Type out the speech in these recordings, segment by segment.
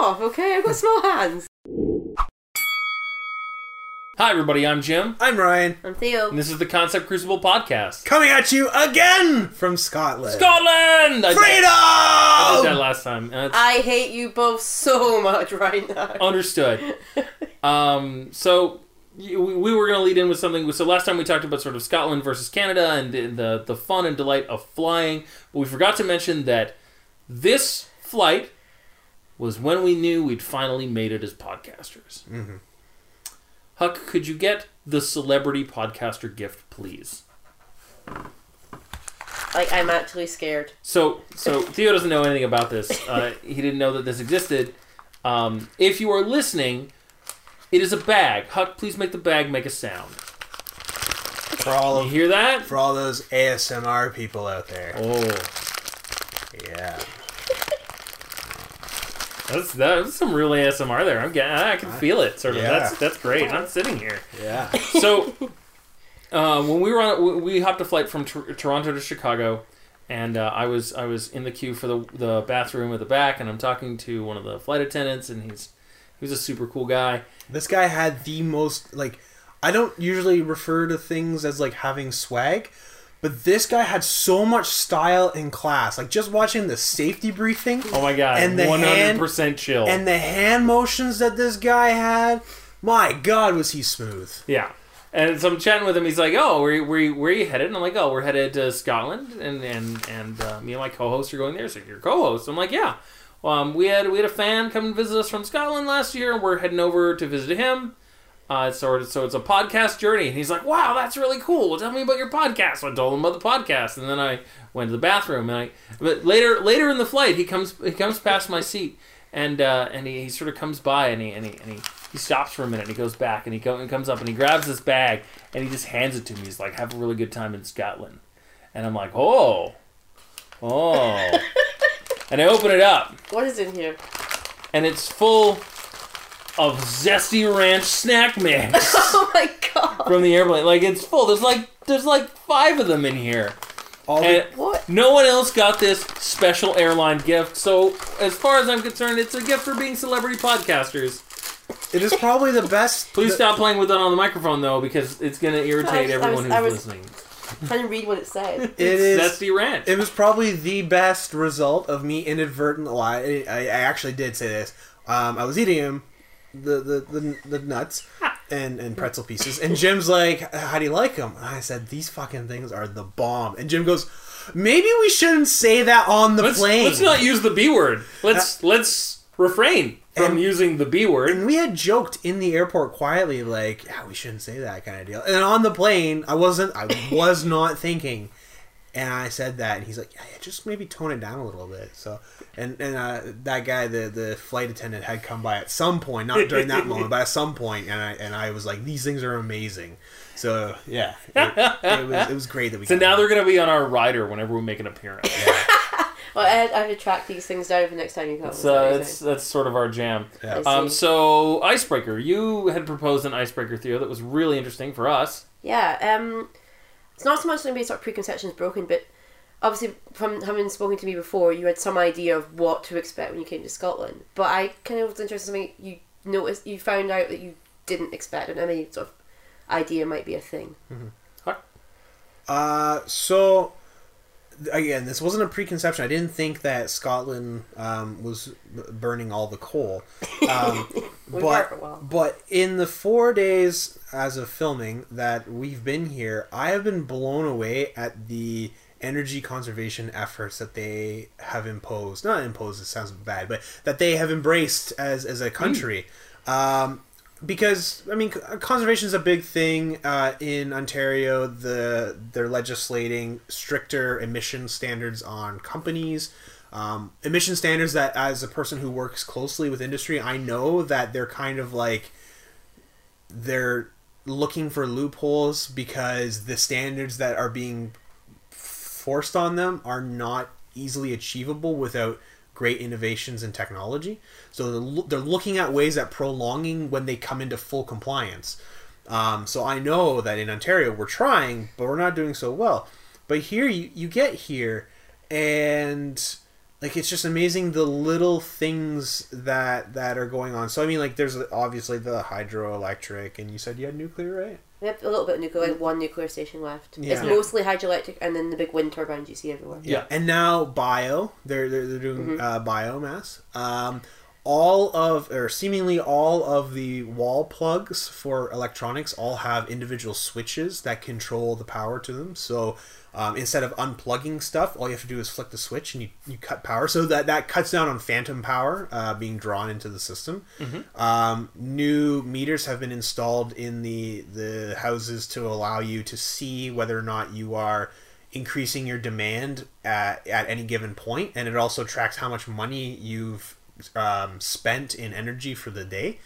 off, okay? I've got small hands. Hi everybody, I'm Jim. I'm Ryan. I'm Theo. And this is the Concept Crucible Podcast. Coming at you again from Scotland. Scotland! Freedom! I did that last time. I hate you both so much right now. Understood. So we were going to lead in with something. So last time we talked about sort of Scotland versus Canada and the fun and delight of flying. But we forgot to mention that this flight was when we knew we'd finally made it as podcasters. Mm-hmm. Huck, could you get the celebrity podcaster gift, please? Like, I'm actually scared. So Theo doesn't know anything about this. He didn't know that this existed. If you are listening, it is a bag. Huck, please make the bag make a sound. You hear that? For all those ASMR people out there. Oh. Yeah. That's some real ASMR there. I can feel it. Sort of. Yeah. That's great. I'm sitting here. Yeah. So, when we hopped a flight from Toronto to Chicago, and I was in the queue for the bathroom at the back, and I'm talking to one of the flight attendants, and he was a super cool guy. This guy had the most, like, I don't usually refer to things as, like, having swag, but this guy had so much style and class. Like, just watching the safety briefing. Oh my god, and the 100% chill. And the hand motions that this guy had, my god, was he smooth. Yeah. And so I'm chatting with him. He's like, "Oh, where are you headed?" And I'm like, "Oh, we're headed to Scotland." And me and my co-host are going there. So you're co-host. I'm like, "Yeah." We had a fan come and visit us from Scotland last year, and we're heading over to visit him. So it's a podcast journey, and he's like, "Wow, that's really cool. Well, tell me about your podcast." So I told him about the podcast, and then I went to the bathroom. But later in the flight, he comes past my seat, and he sort of comes by, and he stops for a minute, and he goes back, and he comes up, and he grabs this bag, and he just hands it to me. He's like, "Have a really good time in Scotland," and I'm like, "Oh," and I open it up. What is in here? And it's full of Zesty Ranch snack mix. Oh my god! From the airplane, like it's full. There's like 5 of them in here. What? No one else got this special airline gift. So as far as I'm concerned, it's a gift for being celebrity podcasters. It is probably the best. Please stop playing with it on the microphone though, because it's going to irritate everyone who's listening. Trying to read what it said. It is Zesty Ranch. It was probably the best result of me inadvertently. Well, I actually did say this. I was eating the nuts and pretzel pieces, and Jim's like, "How do you like them?" And I said, "These fucking things are the bomb." And Jim goes, "Maybe we shouldn't say that on the plane. Let's not use the B word. Let's refrain from using the B word." And we had joked in the airport quietly, like, "Yeah, we shouldn't say that," kind of deal. And on the plane, I was not thinking, and I said that, and he's like, "Yeah, just maybe tone it down a little bit." So, and that guy, the flight attendant, had come by at some point, not during that moment, but at some point, and I was like, "These things are amazing." So yeah, it was great that we. So now they're going to be on our rider whenever we make an appearance. Yeah. Well, I have to track these things down for next time you come. That's sort of our jam. Yeah. So Icebreaker, you had proposed an icebreaker, Theo, that was really interesting for us. Yeah. It's not so much going to be sort of preconceptions broken, but obviously from having spoken to me before, you had some idea of what to expect when you came to Scotland. But I kind of was interested in something you found out that you didn't expect, and any sort of idea might be a thing. Mm-hmm. So again, this wasn't a preconception. I didn't think that Scotland was burning all the coal. But in the 4 days as of filming that we've been here, I have been blown away at the energy conservation efforts that they have imposed. Not imposed, it sounds bad, but that they have embraced as a country. Because, I mean, conservation is a big thing in Ontario. They're legislating stricter emission standards on companies. Emission standards that, as a person who works closely with industry, I know that they're kind of like, they're looking for loopholes because the standards that are being forced on them are not easily achievable without great innovations in technology. So they're looking at ways at prolonging when they come into full compliance. So I know that in Ontario we're trying, but we're not doing so well. But here you get here, and like it's just amazing the little things that are going on. So I mean, like there's obviously the hydroelectric, and you said you had nuclear, right? We have a little bit of nuclear, like one nuclear station left. Yeah. It's mostly hydroelectric, and then the big wind turbines you see everywhere. Yeah. And now bio, they're doing biomass. Seemingly all of the wall plugs for electronics all have individual switches that control the power to them. So instead of unplugging stuff, all you have to do is flick the switch and you cut power. So that cuts down on phantom power being drawn into the system. New meters have been installed in the houses to allow you to see whether or not you are increasing your demand at any given point, and it also tracks how much money you've spent in energy for the day.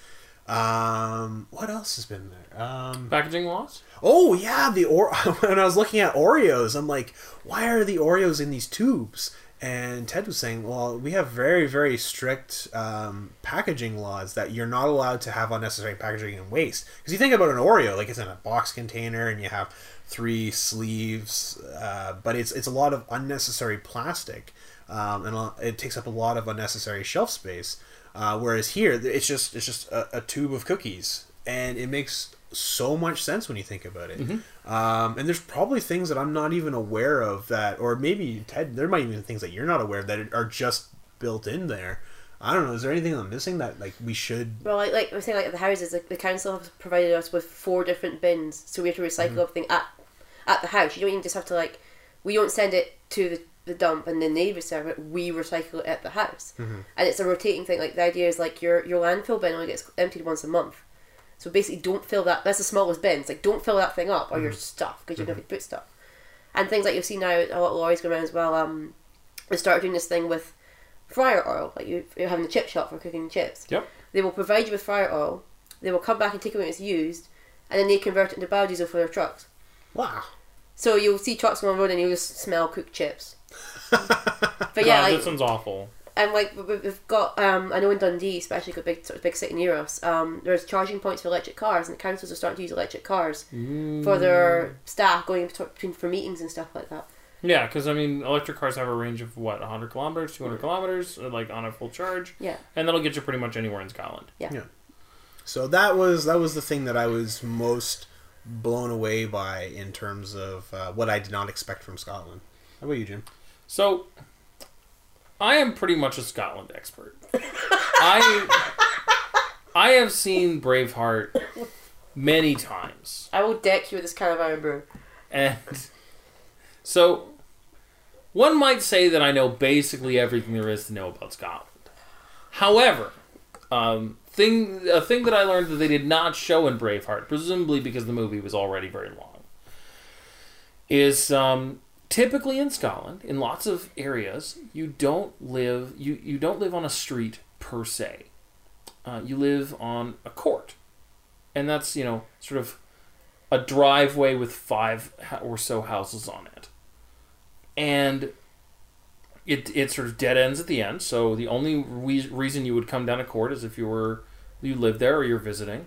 What else has been there? Packaging laws? Oh yeah, when I was looking at Oreos, I'm like, why are the Oreos in these tubes? And Ted was saying, well, we have very, very strict packaging laws that you're not allowed to have unnecessary packaging and waste. Because you think about an Oreo, like it's in a box container and you have 3 sleeves, but it's a lot of unnecessary plastic. And it takes up a lot of unnecessary shelf space. Whereas here, it's just a tube of cookies, and it makes so much sense when you think about it. And there's probably things that I'm not even aware of that, or maybe Ted, there might even be things that you're not aware of that are just built in there. I don't know. Is there anything I'm missing that like we should? Well, like we're saying, like at the houses, like the council has provided us with 4 different bins, so we have to recycle everything at the house. You don't even just have to we don't send it to the dump and then they reserve it. We recycle it at the house, and it's a rotating thing. Like the idea is like your landfill bin only gets emptied once a month, so basically don't fill that. That's the smallest bin. It's like don't fill that thing up or your stuff because you don't have to put stuff. And things like you'll see now, a lot of lorries go around as well. They started doing this thing with fryer oil, like you're having the chip shop for cooking chips. Yep. They will provide you with fryer oil. They will come back and take it when it's used, and then they convert it into biodiesel for their trucks. Wow. So you'll see trucks on the road and you'll just smell cooked chips. But God, yeah, that sounds awful. And like we've got, I know in Dundee, especially a big city near us, there's charging points for electric cars, and the councils are starting to use electric cars for their staff going between for meetings and stuff like that. Yeah, because I mean, electric cars have a range of 100 kilometers, 200 kilometers, like on a full charge. Yeah. And that'll get you pretty much anywhere in Scotland. Yeah. So that was the thing that I was most blown away by in terms of what I did not expect from Scotland. How about you, Jim? So, I am pretty much a Scotland expert. I have seen Braveheart many times. I will deck you with this Carabao brew. And so, one might say that I know basically everything there is to know about Scotland. However, a thing that I learned that they did not show in Braveheart, presumably because the movie was already very long, is typically in Scotland, in lots of areas, you don't live on a street per se. You live on a court, and that's sort of a driveway with 5 or so houses on it, and it sort of dead ends at the end. So the only reason you would come down a court is if you live there or you're visiting,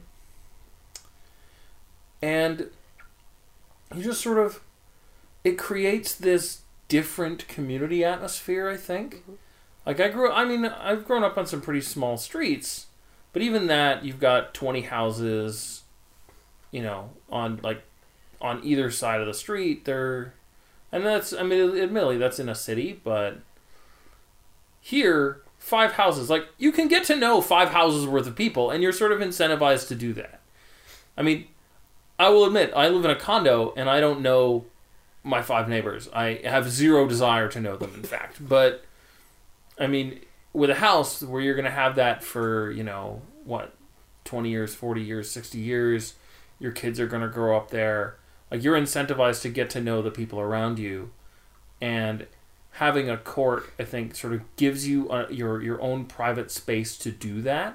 and you just sort of. It creates this different community atmosphere, I think. Like I've grown up on some pretty small streets, but even that, you've got 20 houses, on either side of the street. Admittedly, that's in a city, but here, 5 houses, like you can get to know 5 houses worth of people, and you're sort of incentivized to do that. I mean, I will admit, I live in a condo, and I don't know my 5 neighbors. I have zero desire to know them, in fact. But, I mean, with a house where you're going to have that for, 20 years, 40 years, 60 years, your kids are going to grow up there. Like, you're incentivized to get to know the people around you. And having a court, I think, sort of gives you your own private space to do that.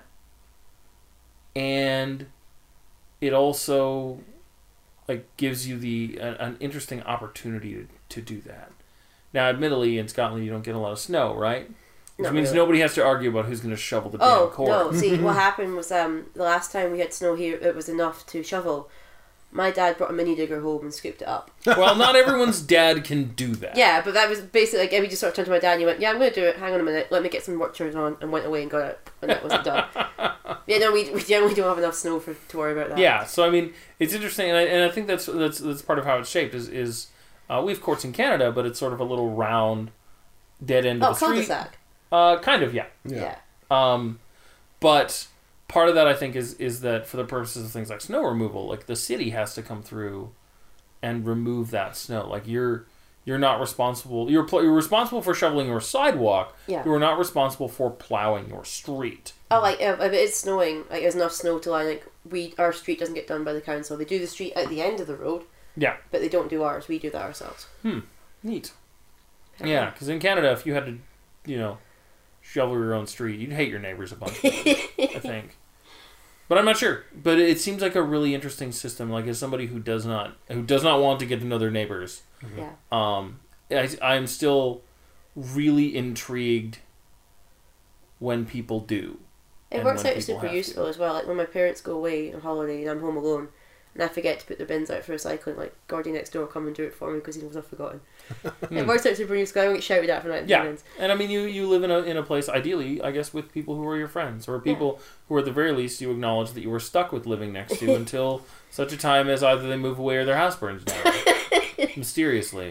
And it also gives you an interesting opportunity to do that. Now, admittedly, in Scotland, you don't get a lot of snow, right? Which means nobody has to argue about who's going to shovel the damn court. No. See, what happened was the last time we had snow here, it was enough to shovel. my dad brought a mini digger home and scooped it up. Well, not everyone's dad can do that. Yeah, but that was basically like, we just sort of turned to my dad and he went, yeah, I'm going to do it, hang on a minute, let me get some work chores on, and went away and got it, and that wasn't done. Yeah, no, we generally don't have enough snow to worry about that. Yeah, so I mean, it's interesting, and I think that's part of how it's shaped, is we have courts in Canada, but it's sort of a little round, dead end of the street. Cul-de-sac. Kind of, yeah. Yeah. But part of that, I think, is that for the purposes of things like snow removal, like the city has to come through and remove that snow. Like you're not responsible. You're responsible for shoveling your sidewalk. Yeah. You are not responsible for plowing your street. Oh, like if it is snowing, like there's enough snow to line, like our street doesn't get done by the council. They do the street at the end of the road. Yeah. But they don't do ours. We do that ourselves. Neat. Yeah, because in Canada, if you had to, shovel your own street, you'd hate your neighbors a bunch. I think. But I'm not sure. But it seems like a really interesting system. Like as somebody who does not want to get to know their neighbors. Yeah. I'm still really intrigued when people do. It works out super useful as well. Like when my parents go away on holiday and I'm home alone and I forget to put their bins out for recycling, like Gordy next door will come and do it for me because he knows I've forgotten. It works out super useful. I don't get shouted at for not doing bins. And I mean you live in a place ideally, I guess, with people who are your friends or people who at the very least you acknowledge that you were stuck with living next to until such a time as either they move away or their house burns down. Mysteriously.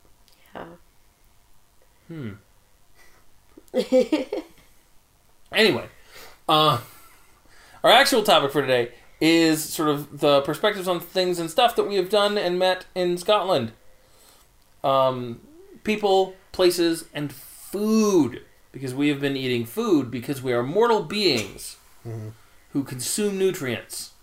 Yeah. Anyway, our actual topic for today is sort of the perspectives on things and stuff that we have done and met in Scotland. People, places, and food. Because we have been eating food because we are mortal beings who consume nutrients.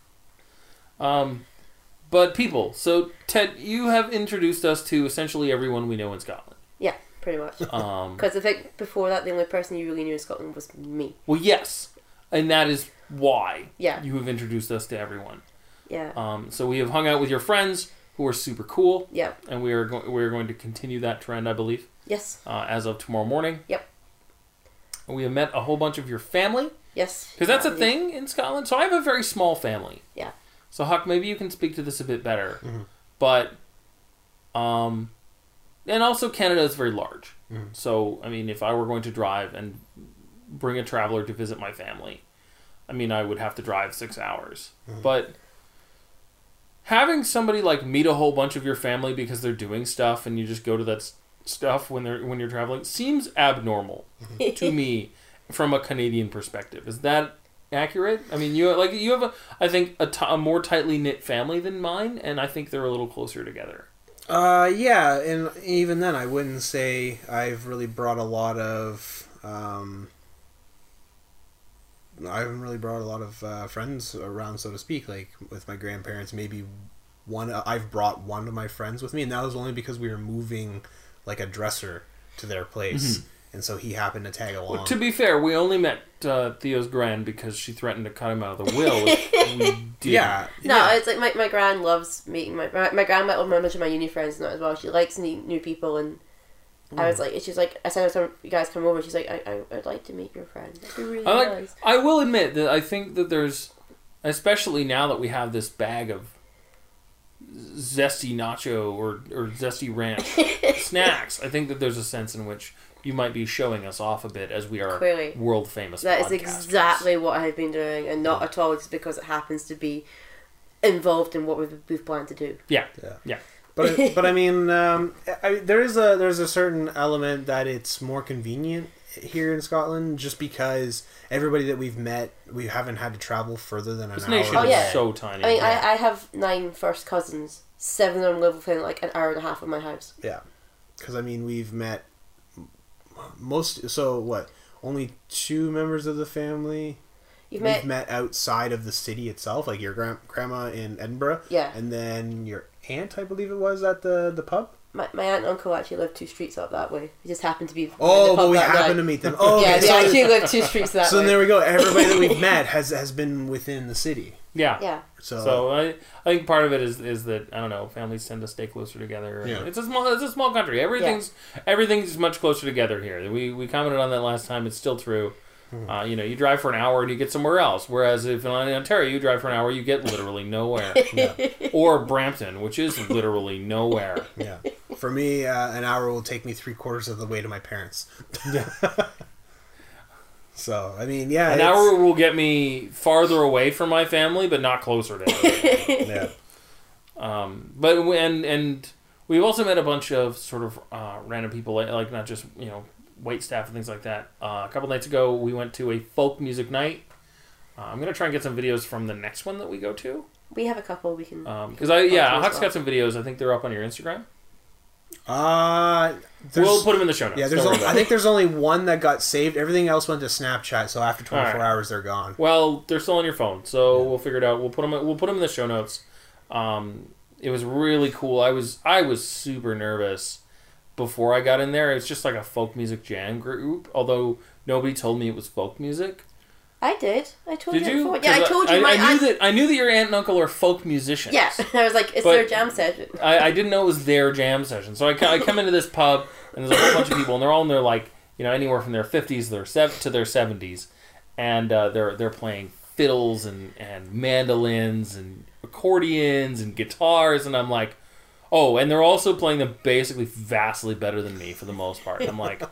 But people. So, Ted, you have introduced us to essentially everyone we know in Scotland. Yeah, pretty much. Because I think before that, the only person you really knew in Scotland was me. Well, yes. And that is why you have introduced us to everyone. Yeah. So we have hung out with your friends who are super cool. Yeah. And we are going to continue that trend, I believe. Yes. As of tomorrow morning. Yep. And we have met a whole bunch of your family. Yes. Because that's a thing in Scotland. So I have a very small family. Yeah. So Huck, maybe you can speak to this a bit better. But, and also Canada is very large. So, I mean, if I were going to drive and bring a traveler to visit my family, I mean, I would have to drive 6 hours. But having somebody like meet a whole bunch of your family because they're doing stuff and you just go to that stuff when you're traveling seems abnormal to me from a Canadian perspective. Is that accurate? I mean, you have a more tightly knit family than mine, and I think they're a little closer together. Yeah, and even then, I wouldn't say I've really brought a lot of. I haven't really brought a lot of friends around, so to speak. Like with my grandparents, maybe I've brought one of my friends with me, and that was only because we were moving like a dresser to their place. And so he happened to tag along. Well, to be fair, we only met Theo's gran because she threatened to cut him out of the will if we didn't. Yeah. No, it's like my gran loves meeting my gran met with a bunch of my uni friends and that as well. She likes meeting new people, and I was like, she's like, I said to you guys come over. She's like, I'd like to meet your friend. That'd be really nice. I will admit that I think that there's, especially now that we have this bag of zesty nacho or zesty ranch snacks, I think that there's a sense in which you might be showing us off a bit as we are clearly world famous. That is exactly what I've been doing, and not at all just because it happens to be involved in what we've planned to do. Yeah. But I mean, there's a certain element that it's more convenient here in Scotland, just because everybody that we've met, we haven't had to travel further than an hour. This nation is so tiny. I mean, I have 9 first cousins. 7 of them live within like an hour and a half of my house. Yeah, because I mean, we've met only 2 members of the family we've met outside of the city itself, like your grandma in Edinburgh, and then your aunt, I believe it was, at the pub. My aunt and uncle actually live 2 streets up that way. We just happened to be. But we happened to meet them. Oh, yeah, they actually live 2 streets that way. So then there we go. Everybody that we've met has been within the city. Yeah. So I think part of it is that, I don't know, families tend to stay closer together. Yeah. It's a small country. Everything's much closer together here. We commented on that last time. It's still true. You drive for an hour and you get somewhere else. Whereas if in Ontario you drive for an hour, you get literally nowhere. Or Brampton, which is literally nowhere. Yeah. For me, an hour will take me 3/4 of the way to my parents. So, I mean, yeah. An hour will get me farther away from my family, but not closer to everybody. And we've also met a bunch of sort of random people, like not just, wait staff and things like that. A couple nights ago, we went to a folk music night. I'm going to try and get some videos from the next one that we go to. We have a couple we can... Because Huck's got some videos. I think they're up on your Instagram. We'll put them in the show notes. Yeah, I think there's only one that got saved. Everything else went to Snapchat, so after 24 hours, they're gone. Well, they're still on your phone, so we'll figure it out. We'll put them in the show notes. It was really cool. I was super nervous before I got in there. It was just like a folk music jam group, although nobody told me it was folk music. I did. I told you. Did you? Yeah, I told you. I knew that your aunt and uncle are folk musicians. Yeah, I was like, it's their jam session. I didn't know it was their jam session. So I come into this pub, and there's a whole bunch of people, and they're all in their, anywhere from their 50s to their 70s. And they're playing fiddles and mandolins and accordions and guitars, and I'm like, oh, and they're also playing them basically vastly better than me for the most part. I'm like,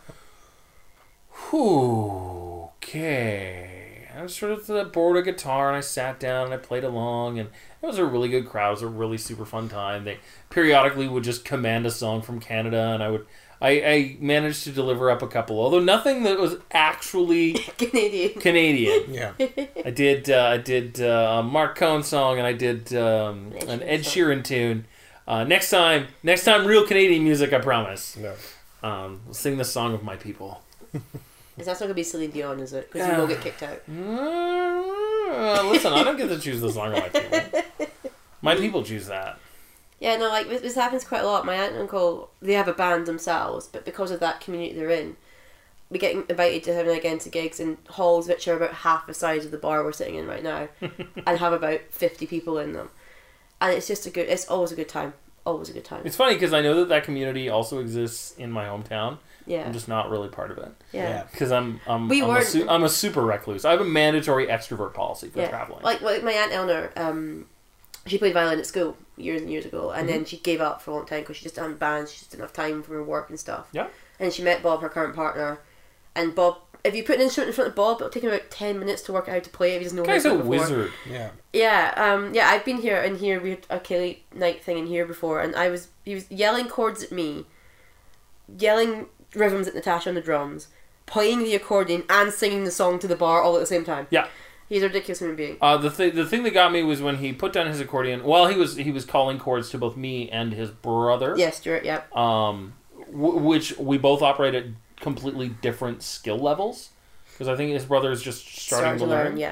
whew, okay. I was sort of bored of guitar, and I sat down and I played along, and it was a really good crowd. It was a really super fun time. They periodically would just command a song from Canada, and I managed to deliver up a couple, although nothing that was actually Canadian. Yeah, I did a Mark Cohn song, and I did an Ed Sheeran tune. Next time, real Canadian music, I promise. No. We'll sing the song of my people. It's not going to be Celine Dion, is it? Because you will get kicked out. Listen, I don't get to choose the song of my people. My people choose that. Yeah, no, this happens quite a lot. My aunt and uncle, they have a band themselves, but because of that community they're in, we get invited to now again to gigs in halls which are about half the size of the bar we're sitting in right now, and have about 50 people in them. And it's just it's always a good time. Always a good time. It's funny because I know that community also exists in my hometown. Yeah. I'm just not really part of it. Yeah. Because I'm a super recluse. I have a mandatory extrovert policy for traveling. Like my Aunt Eleanor, she played violin at school years and years ago, and then she gave up for a long time because she just didn't have bands, she just didn't have time for her work and stuff. Yeah. And she met Bob, her current partner, and Bob, if you put an instrument in front of Bob, it'll take him about 10 minutes to work out how to play it if he doesn't know how to play it before. Guy's a wizard. Yeah. Yeah, I've been here, and here we had a Kelly night thing in here before, and he was yelling chords at me, yelling rhythms at Natasha on the drums, playing the accordion and singing the song to the bar all at the same time. Yeah. He's a ridiculous human being. The thing that got me was when he put down his accordion while he was calling chords to both me and his brother. Yeah, Stuart, yeah. Which we both operate at completely different skill levels. Because I think his brother is just starting to learn. Yeah.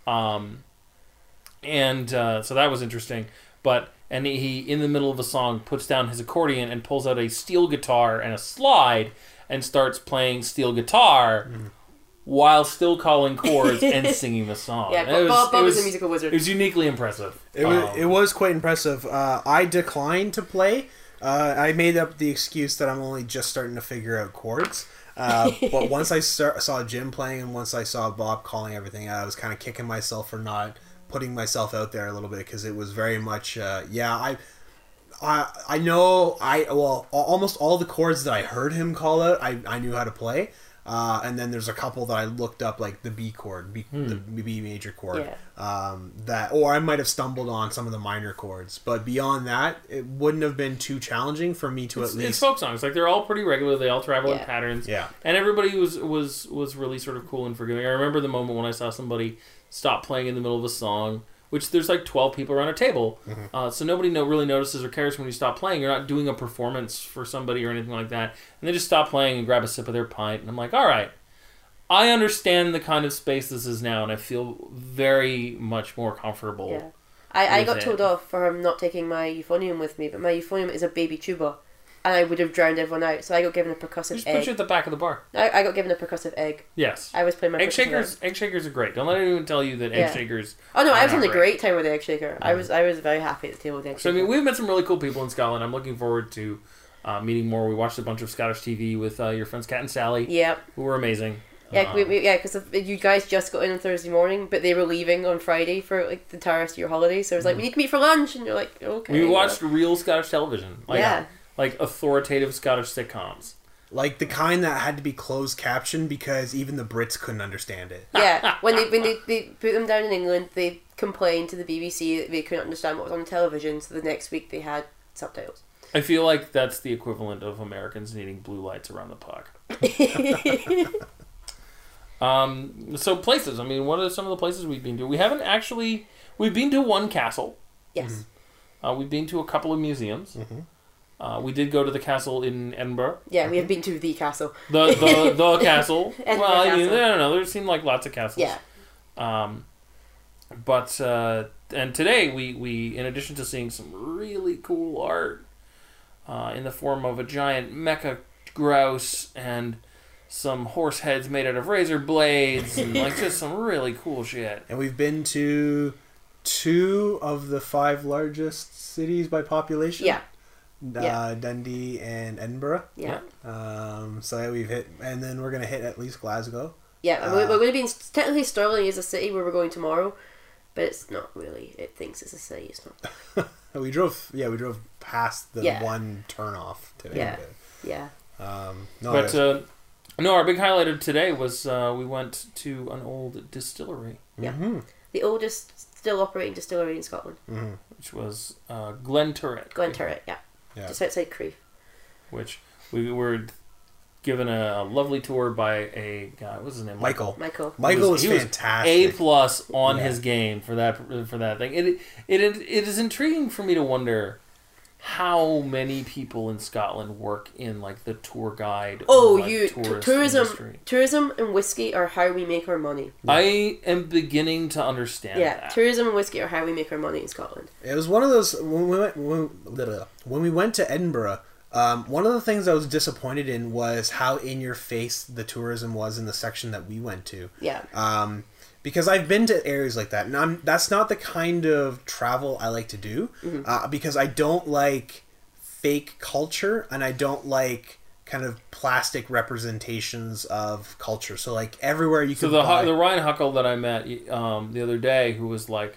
So that was interesting. And he, in the middle of a song, puts down his accordion and pulls out a steel guitar and a slide and starts playing steel guitar while still calling chords and singing the song. Yeah, Bob was a musical wizard. It was uniquely impressive. It was quite impressive. I declined to play. I made up the excuse that I'm only just starting to figure out chords. But once I saw Jim playing and once I saw Bob calling everything, I was kind of kicking myself for not putting myself out there a little bit, because it was very much I know almost all the chords that I heard him call out I knew how to play, and then there's a couple that I looked up, like the B chord, the B major chord, or I might have stumbled on some of the minor chords, but beyond that it wouldn't have been too challenging for me to at least. It's folk songs, like they're all pretty regular, they all travel in patterns, and everybody was really sort of cool and forgiving. I remember the moment when I saw somebody stop playing in the middle of a song, which there's like 12 people around a table, so nobody really notices or cares when you stop playing. You're not doing a performance for somebody or anything like that, and they just stop playing and grab a sip of their pint, and I'm like, all right, I understand the kind of space this is now, and I feel very much more comfortable. Yeah. I got told off for not taking my euphonium with me, but my euphonium is a baby tuba, and I would have drowned everyone out, so I got given a percussive Just egg. put you at the back of the bar. I got given a percussive egg. Yes. I was playing my egg shakers. Egg shakers are great. Don't let anyone tell you that egg shakers. Oh no, I was having a great time with the egg shaker. I was very happy at the table with the egg shaker. So I mean, we've met some really cool people in Scotland. I'm looking forward to meeting more. We watched a bunch of Scottish TV with your friends Kat and Sally. Yep. Who were amazing. Yeah, because you guys just got in on Thursday morning, but they were leaving on Friday for like the entire rest of your holiday. So it was like, we need to meet for lunch, and you're like, okay. We watched real Scottish television, yeah, like authoritative Scottish sitcoms, like the kind that had to be closed captioned because even the Brits couldn't understand it. yeah. When they put them down in England, they complained to the BBC that they couldn't understand what was on the television. So the next week they had subtitles. I feel like that's the equivalent of Americans needing blue lights around the puck. So places. I mean, what are some of the places we've been to? We've been to one castle. Yes. We've been to a couple of museums. We did go to the castle in Edinburgh. Yeah, we have been to the castle. The castle. Edinburgh well, I mean, castle. I don't know. There seemed like lots of castles. Yeah. But and today we in addition to seeing some really cool art in the form of a giant mecha grouse and some horse heads made out of razor blades and like just some really cool shit. And we've been to 2 of the 5 largest cities by population. Yeah. Dundee and Edinburgh. Yeah. So yeah, we've hit, and then we're gonna hit at least Glasgow. Yeah, and we're going to be technically Stirling is a city where we're going tomorrow, but it's not really. It thinks it's a city. It's not. We drove past the one turnoff today. Yeah. Yeah. No, our big highlight of today was we went to an old distillery. Yeah. The oldest still operating distillery in Scotland. Which was Glenturret. Glenturret, yeah. Just outside Crieff. Which we were given a lovely tour by a guy. What's his name? Michael. He was fantastic. A+ on his game for that thing. It is intriguing for me to wonder how many people in Scotland work in like the tour guide. Tourism and whiskey are how we make our money. I am beginning to understand that. Tourism and whiskey are how we make our money in Scotland. It was one of those when we went to Edinburgh. One of the things I was disappointed in was how in your face the tourism was in the section that we went to. Yeah. Because I've been to areas like that, and that's not the kind of travel I like to do. Because I don't like fake culture, and I don't like kind of plastic representations of culture. So like everywhere you can. So the Ryan Huckle that I met the other day, who was like,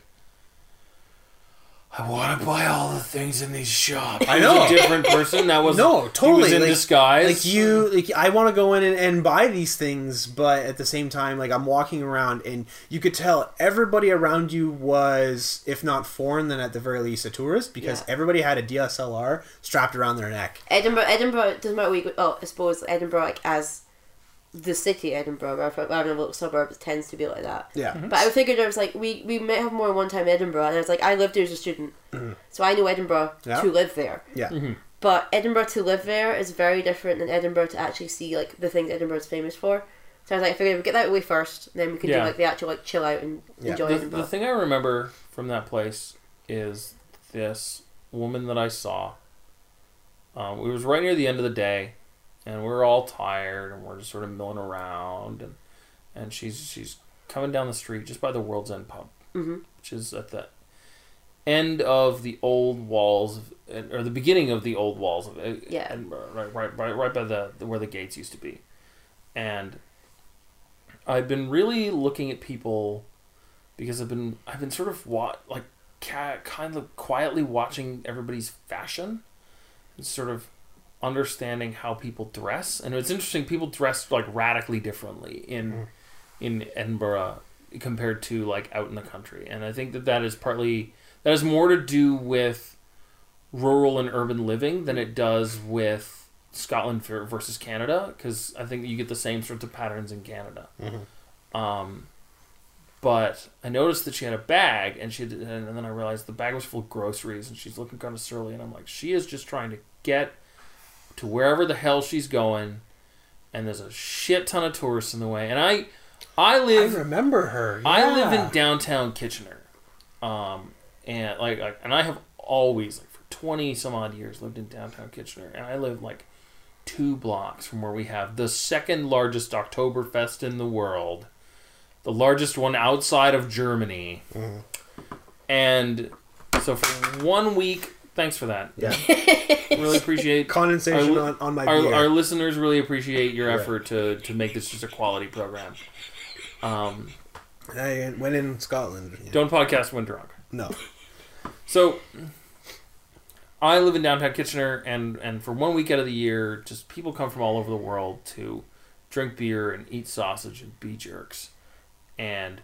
I want to buy all the things in these shops. I know. He was a different person. That was totally he was in disguise. I want to go in and buy these things, but at the same time, like I'm walking around and you could tell everybody around you was, if not foreign, then at the very least a tourist, because everybody had a DSLR strapped around their neck. Edinburgh doesn't matter where you go. Oh, I suppose Edinburgh, like as the city Edinburgh, rather than a little suburb, it tends to be like that. Yeah. But I figured I was like, we might have more than one time in Edinburgh, and I was like, I lived there as a student, so I know Edinburgh to live there. Yeah. But Edinburgh to live there is very different than Edinburgh to actually see like the things Edinburgh's famous for. So I was like, I figured we'd get that away first, and then we can do like the actual like chill out and enjoy Edinburgh. The thing I remember from that place is this woman that I saw. It was right near the end of the day. And we're all tired, and we're just sort of milling around, and she's coming down the street just by the World's End pub, which is at the end of the old walls, or the beginning of the old walls of Edinburgh, right by the where the gates used to be. And I've been really looking at people because I've been sort of kind of quietly watching everybody's fashion and sort of understanding how people dress. And it's interesting, people dress like radically differently in Edinburgh compared to like out in the country. And I think that has more to do with rural and urban living than it does with Scotland versus Canada, because I think you get the same sorts of patterns in Canada. But I noticed that she had a bag, and then I realized the bag was full of groceries, and she's looking kind of surly, and I'm like, she is just trying to get to wherever the hell she's going, and there's a shit ton of tourists in the way. And I remember her. Yeah. I live in downtown Kitchener, and I have always, like, for 20 some odd years lived in downtown Kitchener, and I live like 2 blocks from where we have the second largest Oktoberfest in the world, the largest one outside of Germany, and so for 1 week Thanks for that. Yeah. Really appreciate Condensation on my beer. our listeners really appreciate your Right. effort to make this just a quality program. I went in Scotland. Yeah. Don't podcast when drunk. No. So, I live in downtown Kitchener, and for 1 week out of the year, just people come from all over the world to drink beer and eat sausage and be jerks. And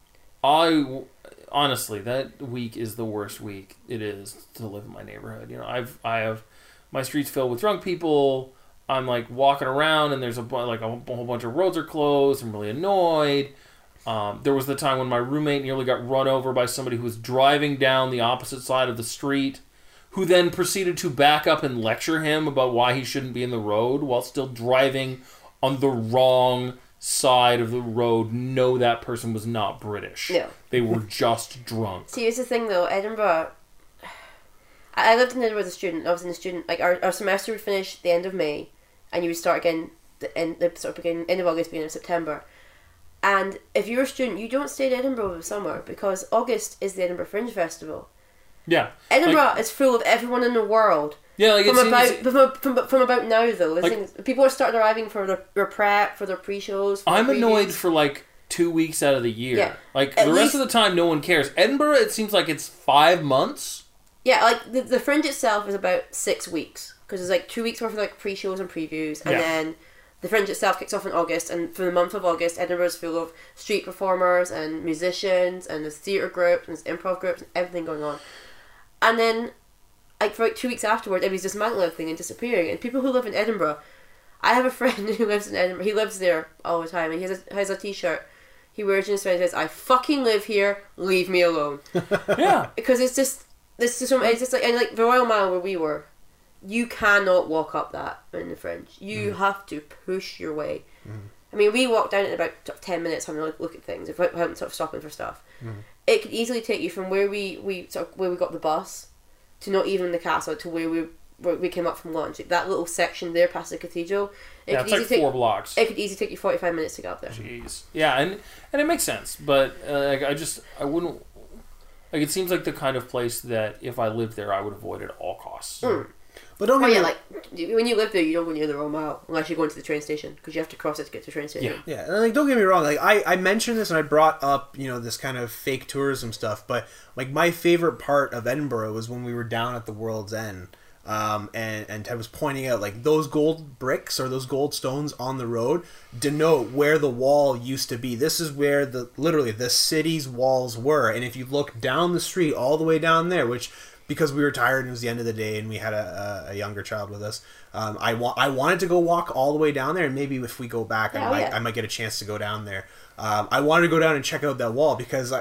honestly, that week is the worst week it is to live in my neighborhood. You know, I have my streets filled with drunk people. I'm like walking around, and there's a whole bunch of roads are closed. I'm really annoyed. There was the time when my roommate nearly got run over by somebody who was driving down the opposite side of the street, who then proceeded to back up and lecture him about why he shouldn't be in the road while still driving on the wrong side of the road. No, that person was not British. No. They were just drunk. See, here's the thing though, Edinburgh. I lived in Edinburgh as a student. I was in a student, like our semester would finish the end of May, and you would start again end of August, beginning of September. And if you're a student, you don't stay in Edinburgh over the summer because August is the Edinburgh Fringe Festival. Yeah. Edinburgh is full of everyone in the world. Yeah, like From about now though, people are starting arriving for their prep, for their pre-shows. I'm annoyed for like 2 weeks out of the year. Yeah. Like At the rest least- of the time, no one cares. Edinburgh, it seems like it's 5 months. Yeah, like the Fringe itself is about 6 weeks because there's like 2 weeks worth of like pre-shows and previews, and Yeah. then the Fringe itself kicks off in August. And for the month of August, Edinburgh is full of street performers and musicians, and there's theatre groups and there's improv groups and everything going on. And then, like for like 2 weeks afterwards, everybody's dismantling everything and disappearing. And people who live in Edinburgh, I have a friend who lives in Edinburgh. He lives there all the time, and he has a T-shirt. He wears it and says, "I fucking live here. Leave me alone." Yeah. Because it's just like, and like the Royal Mile where we were, you cannot walk up that in the Fringe. You have to push your way. I mean, we walked down in about 10 minutes having a look at things without sort of stopping for stuff. It could easily take you from where we got the bus to not even the castle to where we came up from lunch. Like, that little section there past the cathedral. Yeah, it's like 4 blocks. It could easily take you 45 minutes to get up there. Jeez. Yeah, and it makes sense, but I wouldn't. Like, it seems like the kind of place that if I lived there, I would avoid at all costs. But don't Oh get yeah, me- like when you live there, you don't go near the Royal Mile unless you're going to the train station because you have to cross it to get to the train station. Yeah. Yeah, and like don't get me wrong, like I mentioned this and I brought up, this kind of fake tourism stuff, but like my favorite part of Edinburgh was when we were down at the World's End. And Ted was pointing out like those gold bricks or those gold stones on the road denote where the wall used to be. This is where literally the city's walls were. And if you look down the street all the way down there, which because we were tired and it was the end of the day and we had a younger child with us, I wanted to go walk all the way down there, and maybe if we go back, I might get a chance to go down there. I wanted to go down and check out that wall because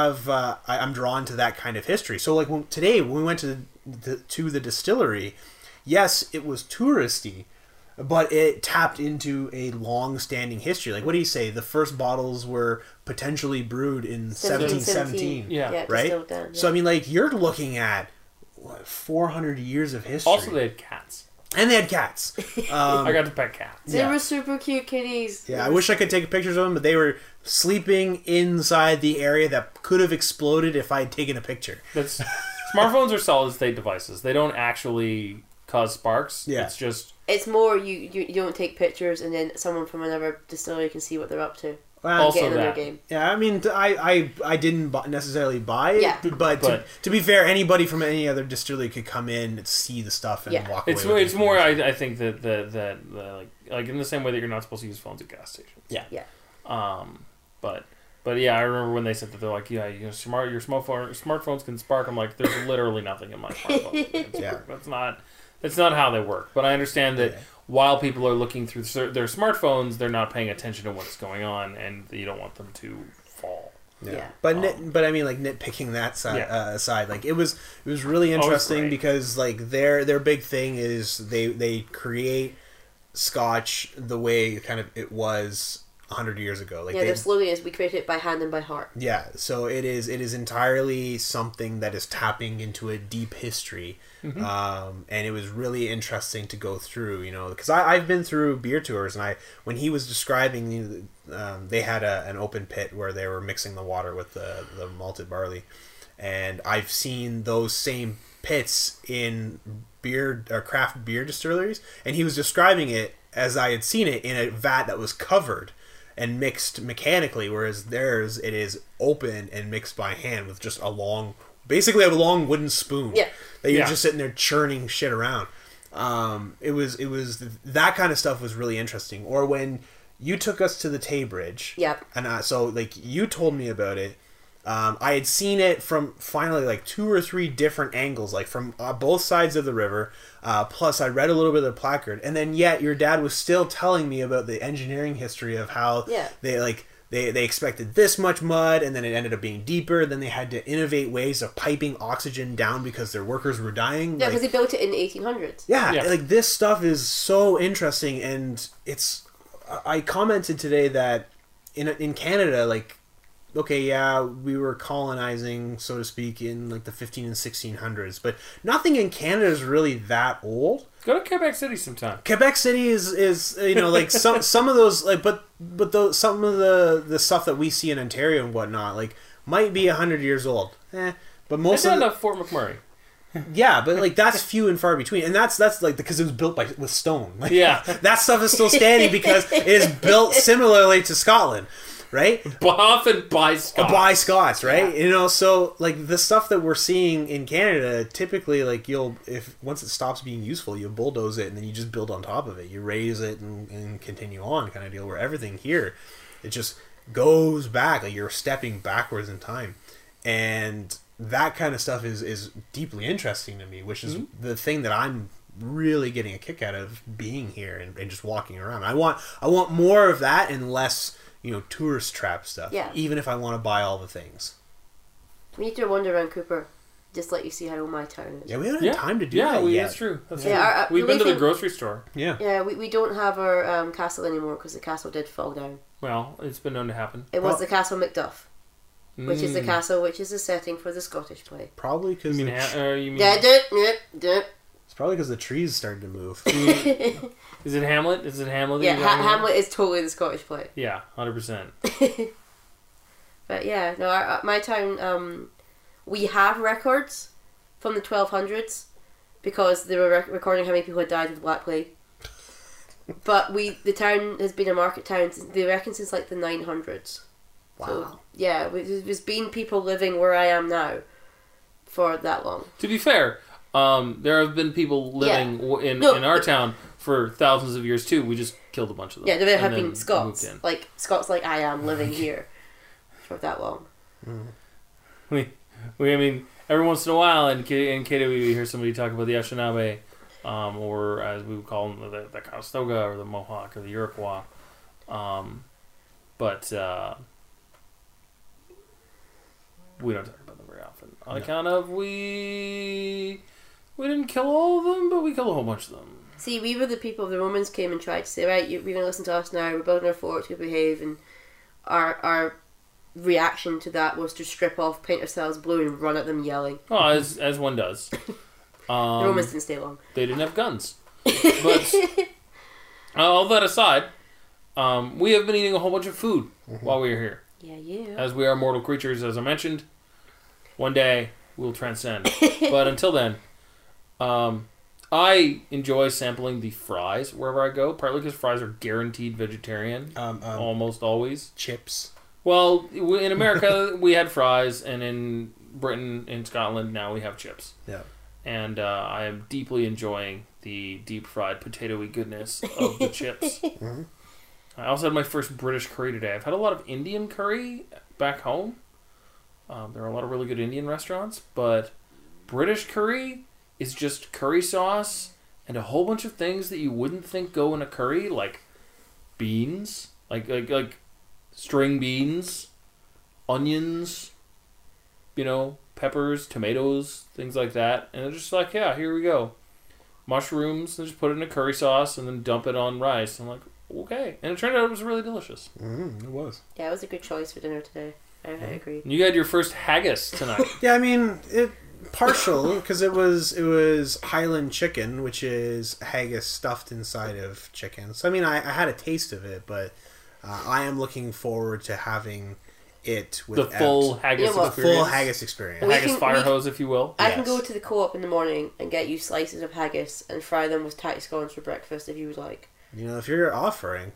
I'm drawn to that kind of history. So like today when we went to the distillery, yes, it was touristy, but it tapped into a long-standing history. Like, what do you say? The first bottles were potentially brewed in 1717. Yeah. Right? distilled down, So I mean, like, you're looking at 400 years of history. Also, they had cats. And they had cats. I got to pet cats. They Yeah. were super cute kitties. Yeah, I wish I could take pictures of them, but they were sleeping inside the area that could have exploded if I had taken a picture. Smartphones are solid-state devices. They don't actually cause sparks. Yeah. It's just... It's more you don't take pictures and then someone from another distillery can see what they're up to. Well, Also Get in their that. game. yeah, I mean, I didn't necessarily buy it, Yeah. but to be fair, anybody from any other distillery could come in, see the stuff, and Yeah. walk It's away. it's more. I think that like in the same way that you're not supposed to use phones at gas stations. Yeah. But yeah, I remember when they said that they're like, yeah, your smartphones can spark. I'm like, there's literally nothing in my smartphone that can spark. That's not how they work. But I understand that while people are looking through their smartphones, they're not paying attention to what's going on, and you don't want them to fall. Yeah. But I mean, like nitpicking that side, aside, like it was really it's interesting great. because like their big thing is they create Scotch the way kind of it was 100 years ago. Like Their slogan is, "We create it by hand and by heart." Yeah, so it is entirely something that is tapping into a deep history, and it was really interesting to go through, because I've been through beer tours, and when he was describing, they had an open pit where they were mixing the water with the malted barley, and I've seen those same pits in beer or craft beer distilleries, and he was describing it as I had seen it in a vat that was covered and mixed mechanically, whereas theirs, it is open and mixed by hand with just basically a long wooden spoon that you're just sitting there churning shit around. It was that kind of stuff was really interesting. Or when you took us to the Tay Bridge, and so like you told me about it. I had seen it from finally like 2 or 3 different angles, like from both sides of the river. Plus, I read a little bit of the placard, and then yet your dad was still telling me about the engineering history of how they expected this much mud, and then it ended up being deeper. Then they had to innovate ways of piping oxygen down because their workers were dying. Yeah, because they built it in the 1800s. Yeah, like this stuff is so interesting, and I commented today that in Canada, like. Okay, yeah, we were colonizing, so to speak, in like the 15 and 1600s, but nothing in Canada is really that old. Go to Quebec City sometime. Quebec City is like some of those like but some of the stuff that we see in Ontario and whatnot like might be 100 years old. But most of Fort McMurray. Yeah, but like that's few and far between, and that's like because it was built with stone. Like, that stuff is still standing because it is built similarly to Scotland. Right? Often by Scots. By Scots, right? Yeah. So like the stuff that we're seeing in Canada, typically like once it stops being useful, you bulldoze it and then you just build on top of it. You raise it and continue on kind of deal, where everything here, it just goes back. Like you're stepping backwards in time. And that kind of stuff is deeply interesting to me, which is the thing that I'm really getting a kick out of being here and just walking around. I want more of that and less tourist trap stuff. Yeah. Even if I want to buy all the things. We need to wander around Cooper, just let you see how my town is. Yeah, we haven't had time to do that yet. That's true. That's true. We've been to the grocery store. Yeah. Yeah, we don't have our castle anymore because the castle did fall down. Well, it's been known to happen. It was the Castle Macduff, which is the castle which is the setting for the Scottish play. Probably because you mean it's probably because the trees started to move. Is it Hamlet? Is it Hamlet? Yeah, Hamlet is totally the Scottish play. Yeah, 100%. But yeah, no, my town, we have records from the 1200s because they were recording how many people had died of the Black Plague. But the town has been a market town, they reckon, since like the 900s. Wow. So, yeah, there's been people living where I am now for that long. To be fair, there have been people living in our town for thousands of years too. We just killed a bunch of them. Yeah, there have been Scots, like Scots like I am living here for that long. I mean, every once in a while in Cato we hear somebody talk about the Anishinaabe, or as we would call them, the Conestoga or the Mohawk or the Iroquois. But we don't talk about them very often on account of we didn't kill all of them, but we killed a whole bunch of them. See, we were the people. The Romans came and tried to say, right, we're going to listen to us now. We're building our forts. We behave, and our reaction to that was to strip off, paint ourselves blue, and run at them yelling. Oh, as one does. The Romans didn't stay long. They didn't have guns. But all that aside, we have been eating a whole bunch of food while we were here. Yeah. As we are mortal creatures, as I mentioned, one day we'll transcend. But until then, I enjoy sampling the fries wherever I go, partly because fries are guaranteed vegetarian, almost always. Chips. Well, in America, we had fries, and in Britain, in Scotland, now we have chips. Yeah. And I am deeply enjoying the deep-fried potato-y goodness of the chips. Mm-hmm. I also had my first British curry today. I've had a lot of Indian curry back home. There are a lot of really good Indian restaurants, but British curry is just curry sauce and a whole bunch of things that you wouldn't think go in a curry, like beans, like string beans, onions, peppers, tomatoes, things like that. And they're just like, yeah, here we go. Mushrooms, and just put it in a curry sauce and then dump it on rice. I'm like, okay. And it turned out it was really delicious. It was. Yeah, it was a good choice for dinner today. I agree. You had your first haggis tonight. Yeah, I mean, partial, because it was Highland chicken, which is haggis stuffed inside of chicken. So, I mean, I had a taste of it, but I am looking forward to having it The without full haggis You know what? experience. full haggis experience. We Haggis can- fire we- hose, if you will. I can Yes. go to the co-op in the morning and get you slices of haggis and fry them with tatty scones for breakfast if you would like. You know, if you're offering,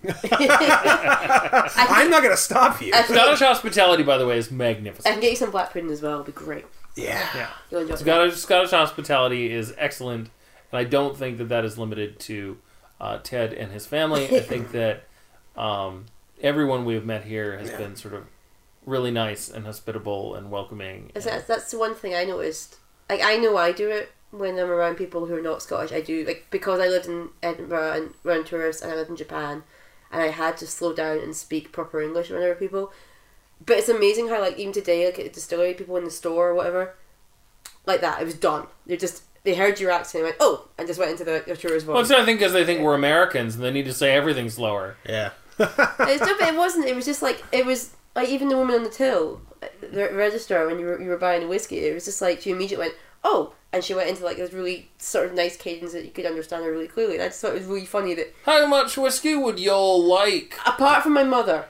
I I'm can, not going to stop you. I can, Scottish hospitality, by the way, is I magnificent. can get you some black pudding as well. It'll be great. Yeah. Yeah. You'll enjoy it. Scottish hospitality is excellent, and I don't think that is limited to Ted and his family. I think that everyone we have met here has been sort of really nice and hospitable and welcoming. That's the one thing I noticed. Like, I know I do it when I'm around people who are not Scottish. I do, like, because I lived in Edinburgh and around tourists, and I lived in Japan, and I had to slow down and speak proper English around other people. But it's amazing how, like, even today, like, at the distillery, people in the store or whatever, like that, it was done. They heard your accent and went, oh, and just went into the tourist Well, voice. it's, I think because they think we're Americans and they need to say everything slower. Yeah. It's just, it wasn't. It was just like, it was like, even the woman on the till, the register, when you were buying the whiskey, it was just like she immediately went, oh, and she went into like this really sort of nice cadence that you could understand her really clearly. And I just thought it was really funny that, How much whiskey would y'all like? apart from my mother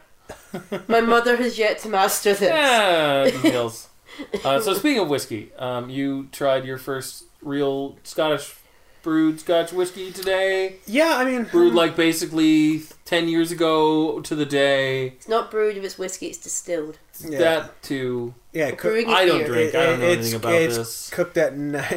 has yet to master this. Yeah, details. So speaking of whiskey, you tried your first real Scottish brewed Scotch whiskey today. Yeah, I mean... Brewed like basically 10 years ago to the day. It's not brewed if it's whiskey; it's distilled. Yeah. That too. Yeah, Brewing is I don't beer. drink. I don't know it's, anything about it's this. cooked at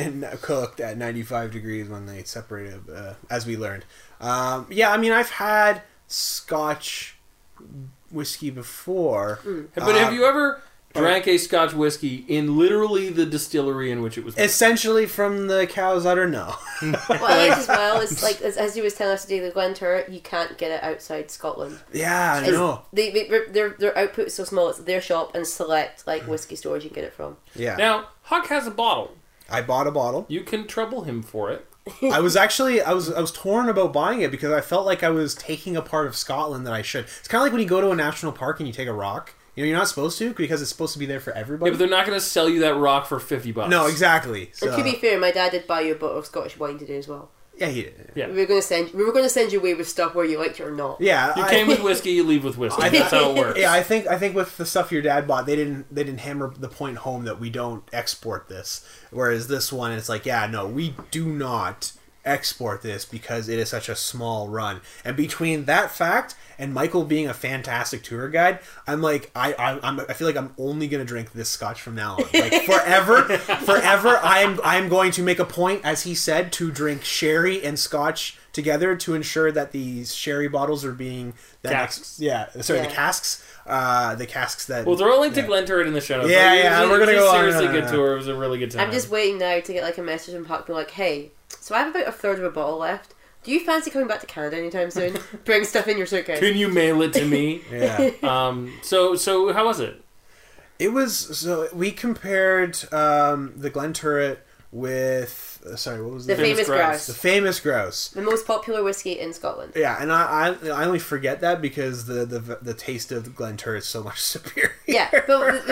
95 degrees when they separate it, as we learned. Yeah, I mean, I've had Scotch whiskey before. But have you ever drank a Scotch whiskey in literally the distillery in which it was made? Essentially from the cow's udder, no. What I like as well is, like, as you was telling us today, the Glenturret, you can't get it outside Scotland. Yeah, I It's- know. Their output is so small. It's their shop and select like whiskey stores you can get it from. Yeah. Now, Huck has a bottle. I bought a bottle. You can trouble him for it. I was torn about buying it because I felt like I was taking a part of Scotland that I should. It's kind of like when you go to a national park and you take a rock. You know, you're not supposed to because it's supposed to be there for Yeah, everybody. but they're not going to sell you that rock for $50. No, exactly. So, And to be fair, my dad did buy you a bottle of Scottish wine today as well. yeah, he did. Yeah. We were going to send you away with stuff whether you liked it or not. Yeah, You came with whiskey, you leave with whiskey. That's how it works. Yeah, I think with the stuff your dad bought, they didn't hammer the point home that we don't export this. Whereas this one, it's like, yeah, no, we do not export this because it is such a small run. And between that fact and Michael being a fantastic tour guide, I'm like, I feel like I'm only gonna drink this Scotch from now on. Like forever. I'm going to make a point, as he said, to drink sherry and Scotch together to ensure that these sherry bottles are being Casks. the casks. The casks that. We'll throw a link to Glenturret in the show notes. Yeah, It was yeah, a- we're gonna it was go a on. seriously No. good tour. It was a really good time. I'm just waiting now to get like a message from Huck being like, hey, so I have about a third of a bottle left. Do you fancy coming back to Canada anytime soon? Bring stuff in your suitcase. Can you mail it to me? Yeah. So how was it? It was, so we compared the Glenturret with sorry, what was The the famous Grouse. grouse. The famous grouse. The most popular whiskey in Scotland. Yeah, and I only forget that because the taste of the Glenturret is so much superior. Yeah, but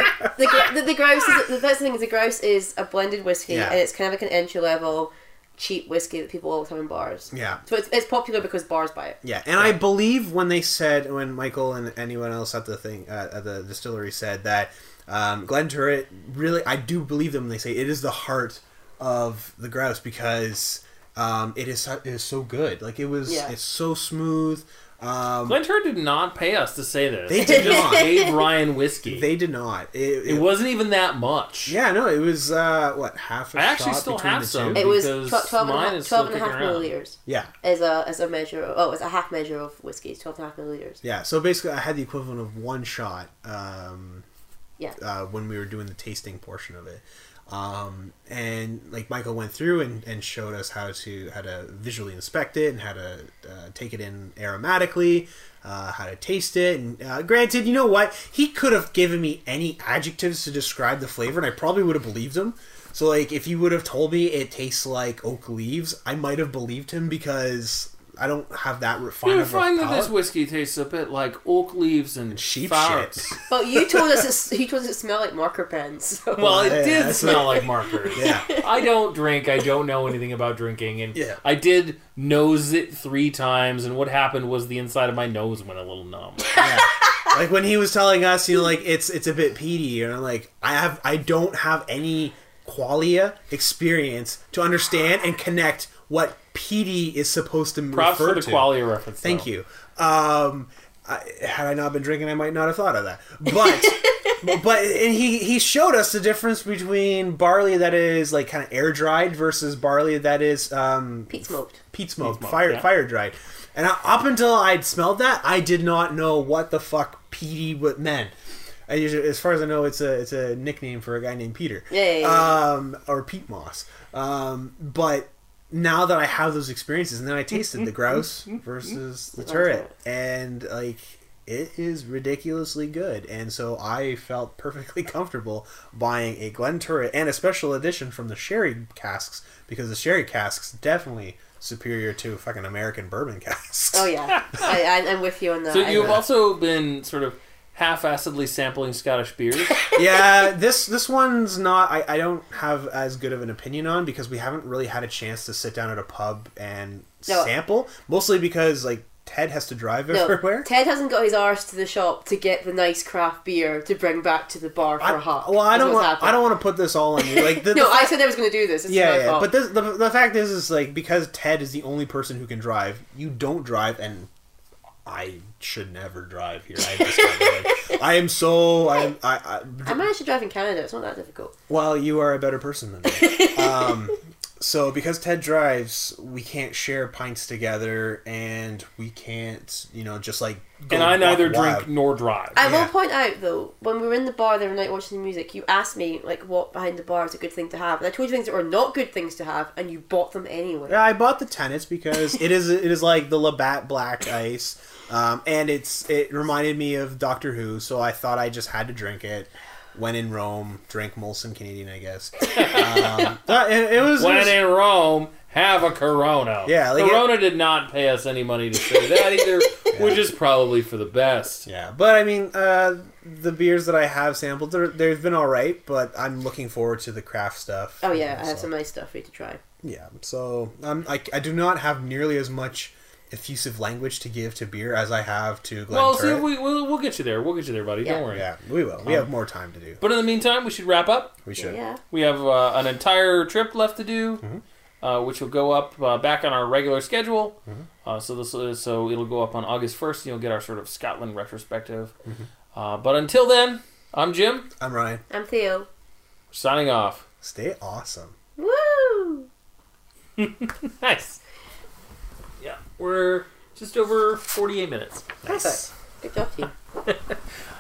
the grouse is, the best thing is the grouse is a blended whiskey, Yeah. and it's kind of like an entry level cheap whiskey that people always have in bars. Yeah. So it's popular because bars buy it. Yeah, and I believe when Michael and anyone else at the thing at the distillery said that Glenturret, really, I do believe them when they say it is the heart of the grouse because it is so good. Like it's so smooth. Glenturret did not pay us to say this. They did just not. gave Ryan whiskey. They did not. It wasn't even that much. Yeah, no, it was half a I actually shot still between have the some. two. It was Because 12 and a mine half- is still 12 and a half kicking around. milliliters Yeah, as a measure. Oh, it's a half measure of whiskey. It's 12 and a half milliliters. yeah. So basically, I had the equivalent of one shot. Yeah. When we were doing the tasting portion of it. And like Michael went through and showed us how to visually inspect it and how to take it in aromatically, how to taste it. And granted, you know what? He could have given me any adjectives to describe the flavor, and I probably would have believed him. So like, if he would have told me it tastes like oak leaves, I might have believed him because I don't have that refined You of a find that this palate. whiskey tastes a bit like oak leaves and Sheep farts. shit. But you told us it smelled like marker pens. So. Well, it Yeah, did that's smell like markers. Yeah. I don't drink. I don't know anything about drinking, and Yeah. I did nose it 3 times, and what happened was the inside of my nose went a little numb. Yeah. Like when he was telling us, like it's a bit peaty, and I'm like, I don't have any qualia experience to understand and connect what peaty is supposed to Props refer for the to. qualia reference. Thank though. you. Had I not been drinking, I might not have thought of that. But and he showed us the difference between barley that is like kind of air dried versus barley that is Peat smoked. fire dried. And up until I'd smelled that, I did not know what the fuck peaty meant. As far as I know, it's a nickname for a guy named Peter. Yeah. Or peat moss. But now that I have those experiences, and then I tasted the grouse versus the turret, and like it is ridiculously good, and so I felt perfectly comfortable buying a Glen Turret and a special edition from the sherry casks, because the sherry casks definitely superior to fucking American bourbon casks. Oh yeah, I'm with you on that. So you've also been sort of half-assedly sampling Scottish beers. Yeah, this one's not. I don't have as good of an opinion on, because we haven't really had a chance to sit down at a pub and sample. Mostly because like Ted has to drive everywhere. Ted hasn't got his arse to the shop to get the nice craft beer to bring back to the bar for a hop. Well, I don't want to put this all on you. Like I said I was going to do this. It's my fault. But the fact is like, because Ted is the only person who can drive, you don't drive, and I should never drive here. I managed to drive in Canada. It's not that difficult. Well, you are a better person than me. So because Ted drives, we can't share pints together, and we can't, just like go and I neither wild. drink nor drive. I will point out, though, when we were in the bar the other night watching the music, you asked me, like, what behind the bar is a good thing to have. And I told you things that were not good things to have, and you bought them anyway. Yeah, I bought the Tennants because it is like the Labatt Black Ice, and it reminded me of Doctor Who, so I thought I just had to drink it. When in Rome, drank Molson Canadian, I guess. It was in Rome, have a Corona. Yeah, like Corona did not pay us any money to say that either, which is probably for the best. Yeah, but I mean, the beers that I have sampled, they've been all right, but I'm looking forward to the craft stuff. Oh yeah, I have some nice stuff for you to try. Yeah, so I do not have nearly as much effusive language to give to beer as I have to Glen Turret. We'll get you there. We'll get you there, buddy. Yeah. Don't worry. Yeah, we will. We have more time to do. But in the meantime, we should wrap up. We should. Yeah. We have an entire trip left to do, which will go up back on our regular schedule. So it'll go up on August 1st, and you'll get our sort of Scotland retrospective. But until then, I'm Jim. I'm Ryan. I'm Theo. Signing off. Stay awesome. Woo! Nice. Yeah, we're just over 48 minutes. Perfect. Good job, team.